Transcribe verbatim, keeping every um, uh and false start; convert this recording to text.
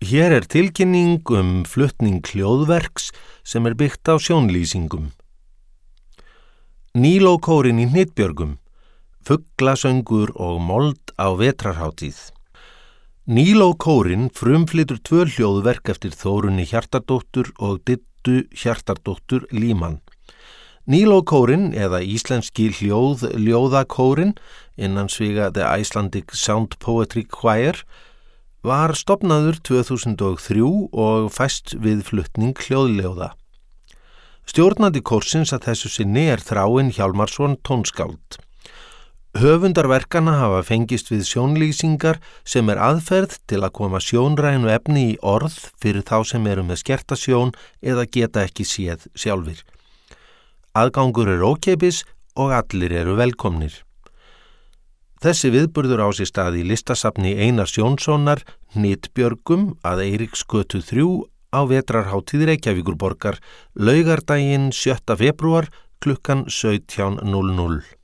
Hér er tilkynning um flutning hljóðverks sem er byggt á sjónlýsingum. Nílókórinn í Hnitbjörgum, fuglasöngur og mold á vetrarhátíð. Nílókórinn frumflytur tvö hljóðverk eftir Þórunni Hjartardóttur og Diddu Hjartardóttur Líman. Nílókórinn eða íslenski hljóð ljóðakórinn innan sviga The Icelandic Sound Poetry Choir var stofnaður tvö þúsund og þrjú og fæst við flutning hljóðljóða. Stjórnandi kórsins að þessu sinni er Þráinn Hjálmarsson tónskáld. Höfundar verkanna hafa fengist við sjónlýsingar sem er aðferð til að koma sjónrænu efni í orð fyrir þá sem eru með skerta sjón eða geta ekki séð sjálfir. Aðgangur er ókeypis og allir eru velkomnir. Þessi viðburður á sér stað í listasafni Einars Jónssonar, Hnitbjörgum að Eiríksgötu þrjú á vetrarhátíð Reykjavíkurborgar, laugardaginn sjötta febrúar klukkan sautján núll núll.